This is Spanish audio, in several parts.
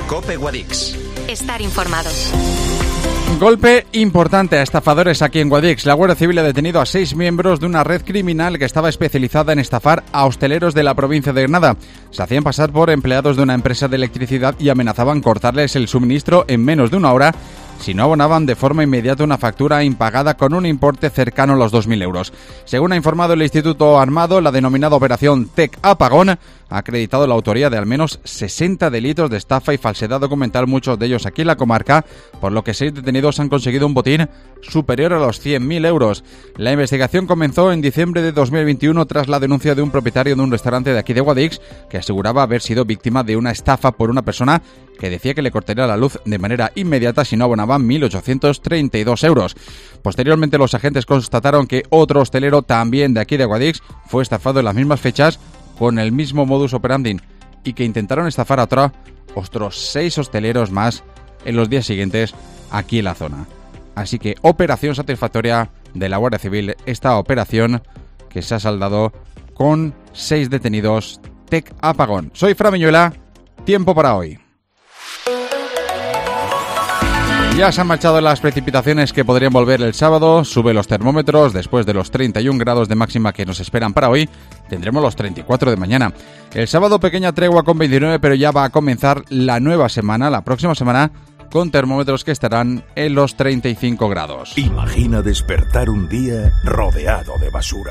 COPE Guadix. Estar informados. Golpe importante a estafadores aquí en Guadix. La Guardia Civil ha detenido a 6 miembros de una red criminal que estaba especializada en estafar a hosteleros de la provincia de Granada. Se hacían pasar por empleados de una empresa de electricidad y amenazaban cortarles el suministro en menos de una hora si no abonaban de forma inmediata una factura impagada con un importe cercano a los 2.000 euros. Según ha informado el Instituto Armado, la denominada Operación Tec Apagón ha acreditado la autoría de al menos 60 delitos de estafa y falsedad documental, muchos de ellos aquí en la comarca, por lo que 6 detenidos han conseguido un botín superior a los 100.000 euros. La investigación comenzó en diciembre de 2021 tras la denuncia de un propietario de un restaurante de aquí de Guadix que aseguraba haber sido víctima de una estafa por una persona que decía que le cortaría la luz de manera inmediata si no abonaban 1.832 euros. Posteriormente, los agentes constataron que otro hostelero también de aquí de Guadix fue estafado en las mismas fechas con el mismo modus operandi y que intentaron estafar a otros 6 hosteleros más en los días siguientes aquí en la zona. Así que operación satisfactoria de la Guardia Civil, esta operación que se ha saldado con 6 detenidos. Tec Apagón. Soy Fran Miñuela, tiempo para hoy. Ya se han marchado las precipitaciones que podrían volver el sábado, sube los termómetros, después de los 31 grados de máxima que nos esperan para hoy, tendremos los 34 de mañana. El sábado pequeña tregua con 29, pero ya va a comenzar la nueva semana, la próxima semana, con termómetros que estarán en los 35 grados. Imagina despertar un día rodeado de basura.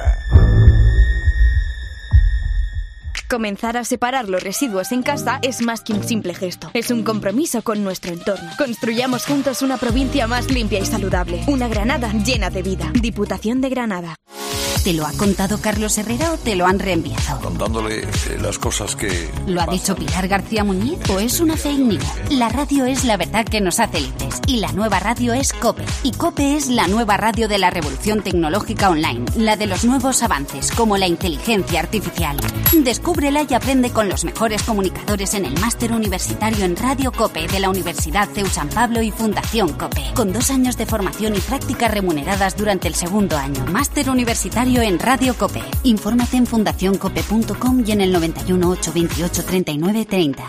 Comenzar a separar los residuos en casa es más que un simple gesto. Es un compromiso con nuestro entorno. Construyamos juntos una provincia más limpia y saludable. Una Granada llena de vida. Diputación de Granada. ¿Te lo ha contado Carlos Herrera o te lo han reenviado? Contándole las cosas que... ¿Lo ha dicho Pilar García Muñiz o es una fake news? La radio es la verdad que nos hace libres. Y la nueva radio es COPE. Y COPE es la nueva radio de la revolución tecnológica online. La de los nuevos avances, como la inteligencia artificial. Descúbrela y aprende con los mejores comunicadores en el máster universitario en Radio COPE de la Universidad CEU San Pablo y Fundación COPE. Con 2 años de formación y prácticas remuneradas durante el segundo año. Máster universitario en Radio COPE. Infórmate en fundacioncope.com y en el 91 828 39 30.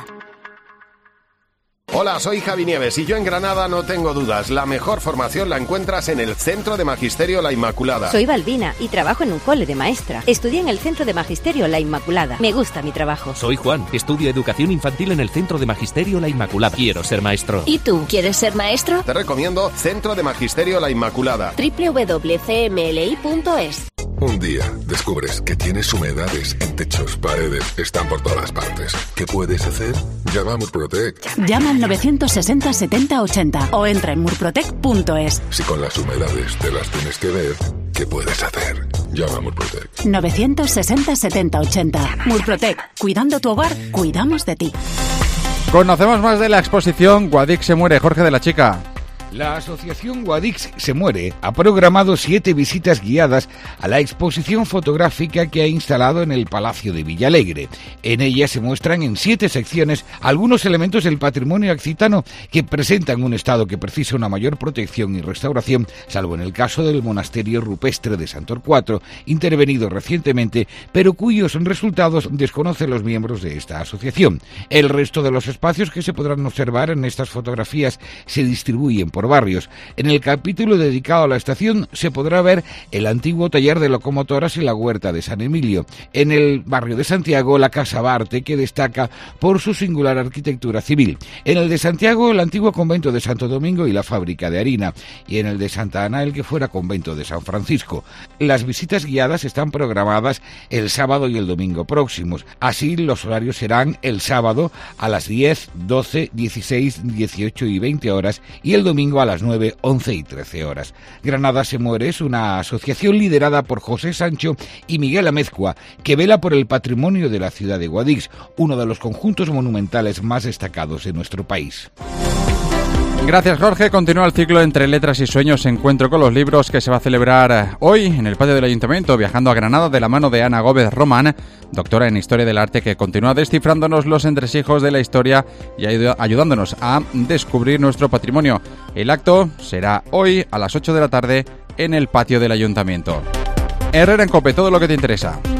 Hola, soy Javi Nieves y yo en Granada no tengo dudas. La mejor formación la encuentras en el Centro de Magisterio La Inmaculada. Soy Balbina y trabajo en un cole de maestra. Estudié en el Centro de Magisterio La Inmaculada. Me gusta mi trabajo. Soy Juan. Estudio Educación Infantil en el Centro de Magisterio La Inmaculada. Quiero ser maestro. ¿Y tú? ¿Quieres ser maestro? Te recomiendo Centro de Magisterio La Inmaculada. www.cmli.es. Un día descubres que tienes humedades en techos, paredes, están por todas partes. ¿Qué puedes hacer? Llama a Murprotec. Llama al 960 70 80 o entra en murprotec.es. Si con las humedades te las tienes que ver, ¿qué puedes hacer? Llama a Murprotec. 960 70 80. Murprotec. Cuidando tu hogar, cuidamos de ti. Conocemos más de la exposición Guadix se muere. Jorge de la Chica. La asociación Guadix se muere ha programado 7 visitas guiadas a la exposición fotográfica que ha instalado en el Palacio de Villalegre. En ella se muestran en 7 secciones algunos elementos del patrimonio occitano que presentan un estado que precisa una mayor protección y restauración, salvo en el caso del monasterio rupestre de Sant Torquato, intervenido recientemente, pero cuyos resultados desconocen los miembros de esta asociación. El resto de los espacios que se podrán observar en estas fotografías se distribuyen por barrios. En el capítulo dedicado a la estación se podrá ver el antiguo taller de locomotoras y la huerta de San Emilio. En el barrio de Santiago, la Casa Barte, que destaca por su singular arquitectura civil. En el de Santiago, el antiguo convento de Santo Domingo y la fábrica de harina. Y en el de Santa Ana, el que fuera convento de San Francisco. Las visitas guiadas están programadas el sábado y el domingo próximos. Así, los horarios serán el sábado a las 10, 12, 16, 18 y 20 horas y el domingo a las 9, 11 y 13 horas. Granada se muere es una asociación liderada por José Sancho y Miguel Amezcua, que vela por el patrimonio de la ciudad de Guadix, uno de los conjuntos monumentales más destacados de nuestro país. Gracias, Jorge. Continúa el ciclo Entre Letras y Sueños, encuentro con los libros, que se va a celebrar hoy en el patio del Ayuntamiento, viajando a Granada de la mano de Ana Gómez Román, doctora en Historia del Arte, que continúa descifrándonos los entresijos de la historia y ayudándonos a descubrir nuestro patrimonio. El acto será hoy a las 8 de la tarde en el patio del Ayuntamiento. Herrera en COPE, todo lo que te interesa.